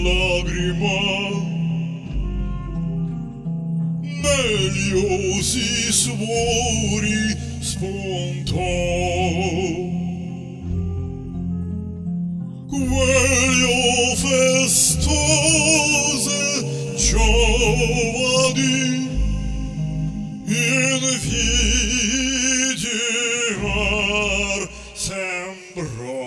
lagrima meglio si svuori spontaneo. Quello festose giovani in fidiar sembrò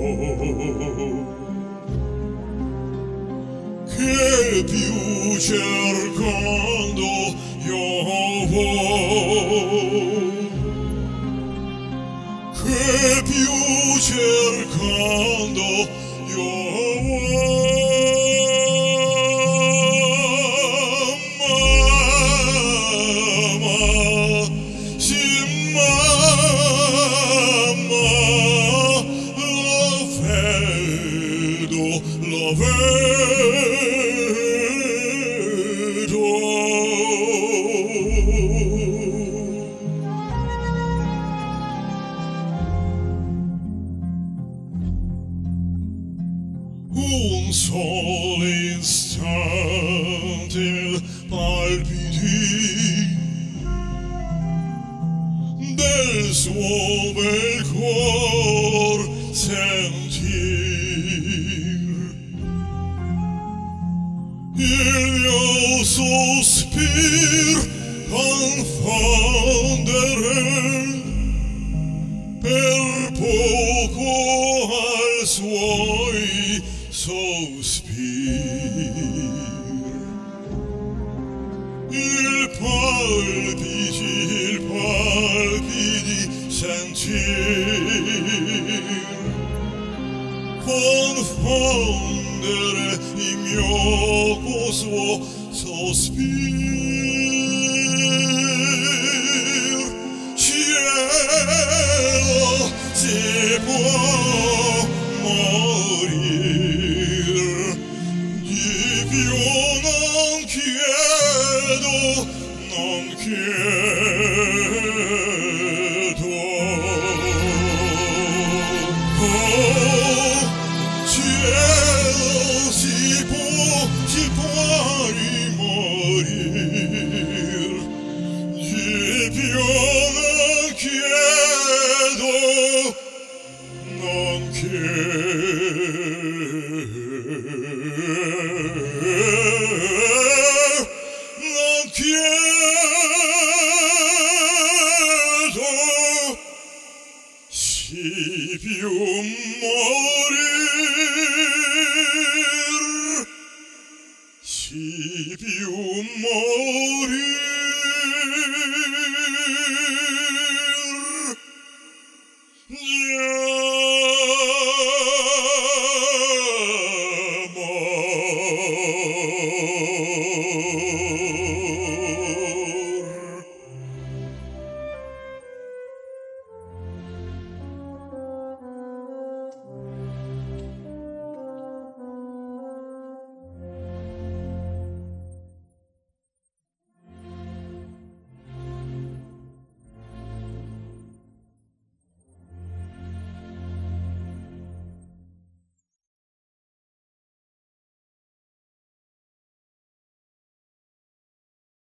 che più cercando io che più cercando io mamma, sì mamma, la vedo. Un solo istante il palpiti del suo bel cuor sentir, il mio sospir confondere per poco al suoi sospir, il palpiti sentir, confondere il mio suo sospir. Cielo, si può morir, di più non chiedo, non chiedo. Oh, cielo, si può rimorir, di più non chiedo, non chiedo, si più morir, si più morir.